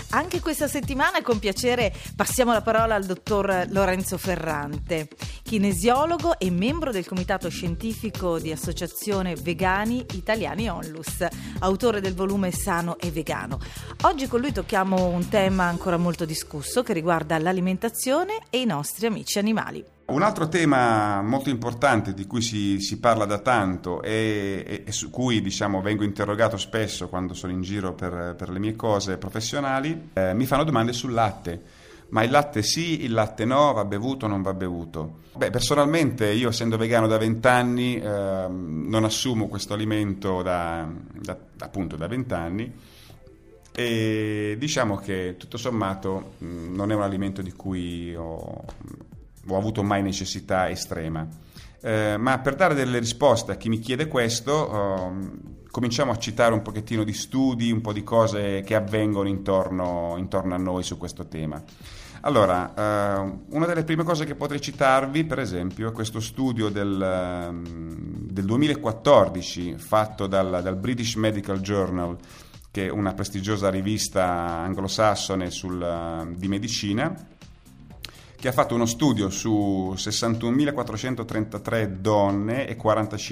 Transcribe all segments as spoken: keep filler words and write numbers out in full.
Anche questa settimana con piacere passiamo la parola al dottor Lorenzo Ferrante, kinesiologo e membro del comitato scientifico di Associazione Vegani Italiani Onlus, autore del volume Sano e Vegano. Oggi con lui tocchiamo un tema ancora molto discusso che riguarda l'alimentazione e i nostri amici animali. Un altro tema molto importante di cui si, si parla da tanto e, e, e su cui diciamo vengo interrogato spesso quando sono in giro per, per le mie cose professionali, eh, mi fanno domande sul latte. Ma il latte sì, il latte no, va bevuto o non va bevuto? Beh, personalmente io essendo vegano da vent'anni eh, non assumo questo alimento da, da, appunto da vent'anni e diciamo che tutto sommato mh, non è un alimento di cui ho... ho avuto mai necessità estrema. Eh, ma per dare delle risposte a chi mi chiede questo, eh, cominciamo a citare un pochettino di studi, un po' di cose che avvengono intorno, intorno a noi su questo tema. Allora, eh, una delle prime cose che potrei citarvi, per esempio, è questo studio del, del duemilaquattordici fatto dal, dal British Medical Journal, che è una prestigiosa rivista anglosassone sul, di medicina, che ha fatto uno studio su sessantunomilaquattrocentotrentatré donne e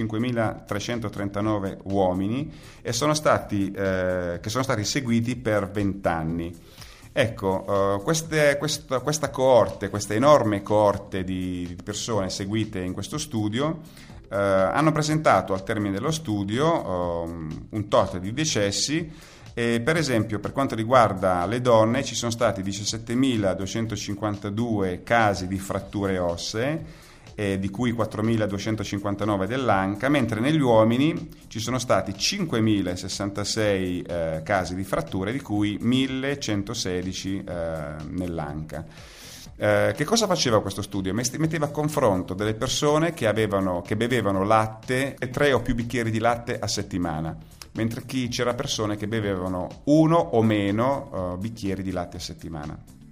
quarantacinquemilatrecentotrentanove uomini e sono stati, eh, che sono stati seguiti per vent'anni. Ecco, uh, queste, questa, questa coorte, questa enorme coorte di, di persone seguite in questo studio uh, hanno presentato al termine dello studio uh, un tot di decessi. E per esempio, per quanto riguarda le donne, ci sono stati diciassettemiladuecentocinquantadue casi di fratture ossee, eh, di cui quattromiladuecentocinquantanove dell'anca, mentre negli uomini ci sono stati cinquemilasessantasei eh, casi di fratture, di cui millecentosedici eh, nell'anca. Eh, che cosa faceva questo studio? Metteva a confronto delle persone che, avevano, che bevevano latte e tre o più bicchieri di latte a settimana, mentre chi c'era persone che bevevano uno o meno uh, bicchieri di latte a settimana.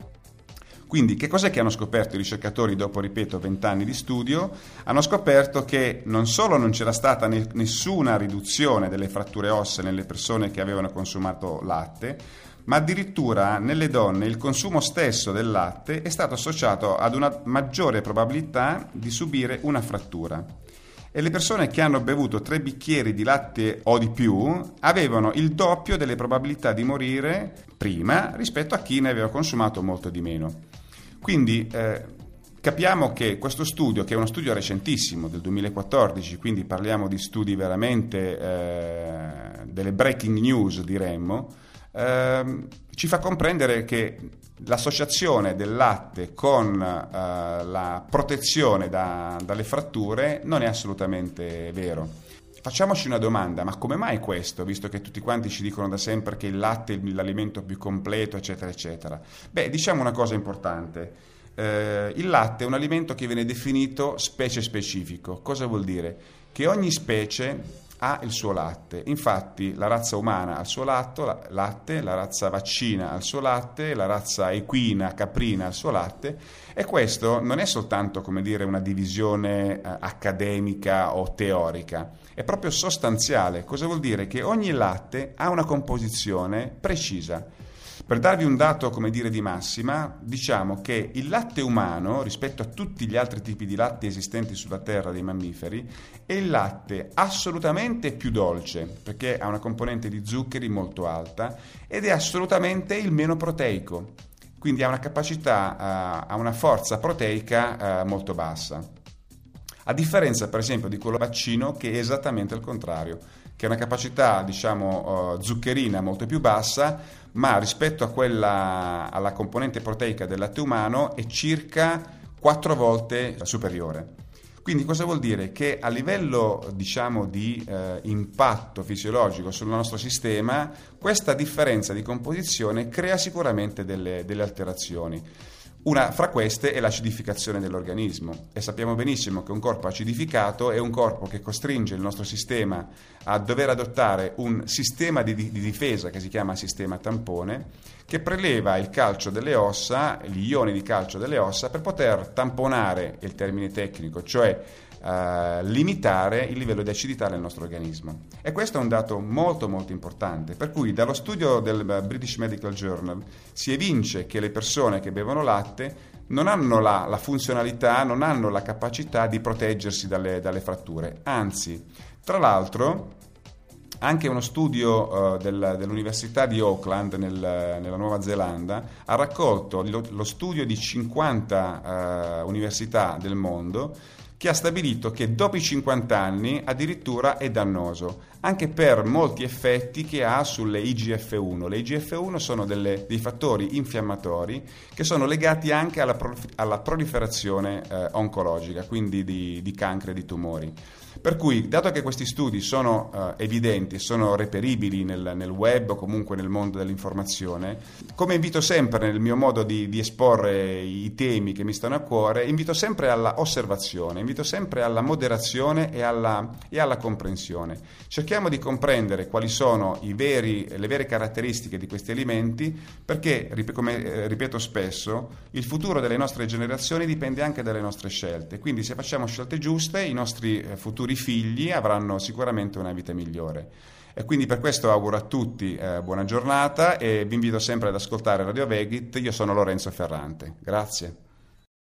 Quindi che cos'è che hanno scoperto i ricercatori dopo, ripeto, vent'anni di studio? Hanno scoperto che non solo non c'era stata ne- nessuna riduzione delle fratture ossee nelle persone che avevano consumato latte, ma addirittura nelle donne il consumo stesso del latte è stato associato ad una maggiore probabilità di subire una frattura. E le persone che hanno bevuto tre bicchieri di latte o di più avevano il doppio delle probabilità di morire prima rispetto a chi ne aveva consumato molto di meno. Quindi eh, capiamo che questo studio, che è uno studio recentissimo del duemilaquattordici, quindi parliamo di studi veramente eh, delle breaking news, diremmo, eh, ci fa comprendere che l'associazione del latte con uh, la protezione da, dalle fratture non è assolutamente vero. Facciamoci una domanda, ma come mai questo, visto che tutti quanti ci dicono da sempre che il latte è l'alimento più completo, eccetera, eccetera? Beh, diciamo una cosa importante. Eh, il latte è un alimento che viene definito specie specifico. Cosa vuol dire? Che ogni specie ha il suo latte. Infatti la razza umana ha il suo latto, la, latte, la razza vaccina ha il suo latte, la razza equina, caprina ha il suo latte, e questo non è soltanto, come dire, una divisione eh, accademica o teorica, è proprio sostanziale. Cosa vuol dire? Che ogni latte ha una composizione precisa. Per darvi un dato, come dire, di massima, diciamo che il latte umano, rispetto a tutti gli altri tipi di latte esistenti sulla Terra dei mammiferi, è il latte assolutamente più dolce, perché ha una componente di zuccheri molto alta, ed è assolutamente il meno proteico, quindi ha una capacità, uh, ha una forza proteica uh, molto bassa. A differenza, per esempio, di quello vaccino, che è esattamente il contrario, che ha una capacità, diciamo, uh, zuccherina molto più bassa, ma rispetto a quella, alla componente proteica del latte umano è circa quattro volte superiore. Quindi cosa vuol dire? Che a livello, diciamo, di eh, impatto fisiologico sul nostro sistema, questa differenza di composizione crea sicuramente delle, delle alterazioni. Una fra queste è l'acidificazione dell'organismo, e sappiamo benissimo che un corpo acidificato è un corpo che costringe il nostro sistema a dover adottare un sistema di, di difesa che si chiama sistema tampone, che preleva il calcio delle ossa, gli ioni di calcio delle ossa, per poter tamponare, è il termine tecnico, cioè Uh, limitare il livello di acidità nel nostro organismo. E questo è un dato molto molto importante, per cui dallo studio del British Medical Journal si evince che le persone che bevono latte non hanno la, la funzionalità, non hanno la capacità di proteggersi dalle, dalle fratture, anzi, tra l'altro anche uno studio uh, del, dell'Università di Auckland nel, nella Nuova Zelanda ha raccolto lo, lo studio di cinquanta uh, università del mondo, che ha stabilito che dopo i cinquanta anni addirittura è dannoso, anche per molti effetti che ha sulle I G F uno. Le I G F uno sono delle, dei fattori infiammatori che sono legati anche alla, prolif- alla proliferazione eh, oncologica, quindi di, di cancro e di tumori. Per cui, dato che questi studi sono uh, evidenti, sono reperibili nel, nel web o comunque nel mondo dell'informazione, come invito sempre nel mio modo di, di esporre i temi che mi stanno a cuore, invito sempre alla osservazione, invito sempre alla moderazione e alla, e alla comprensione. Cerchiamo di comprendere quali sono i veri, le vere caratteristiche di questi alimenti, perché, come eh, ripeto spesso, il futuro delle nostre generazioni dipende anche dalle nostre scelte. Quindi se facciamo scelte giuste, i nostri eh, futuri figli avranno sicuramente una vita migliore. E quindi per questo auguro a tutti eh, buona giornata e vi invito sempre ad ascoltare Radio Vegit. Io sono Lorenzo Ferrante. Grazie.